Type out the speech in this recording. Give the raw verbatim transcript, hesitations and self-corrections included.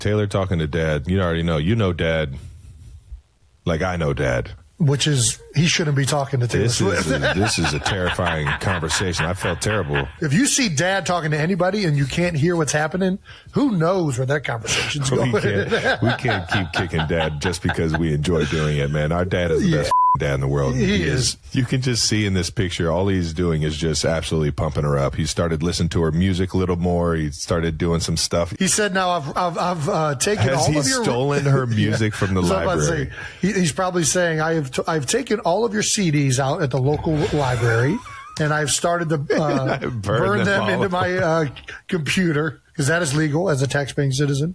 Taylor talking to Dad. You already know. You know Dad like I know Dad. Which is, he shouldn't be talking to Taylor this Swift. Is a, this is a terrifying conversation. I felt terrible. If you see Dad talking to anybody and you can't hear what's happening, who knows where that conversation's going? We can't, we can't keep kicking Dad just because we enjoy doing it, man. Our dad is the Yeah. best dad in the world. He He is. You can just see in this picture, all he's doing is just absolutely pumping her up. He started listening to her music a little more. He started doing some stuff. He said, now I've, I've, I've uh, taken Has all he of your... stolen her music from the So I'm about to library? say, he, he's probably saying, I have t- I've taken all of your C Ds out at the local library, and I've started to uh, Burn burn them them all. into my uh, computer, because that is legal as a tax-paying citizen.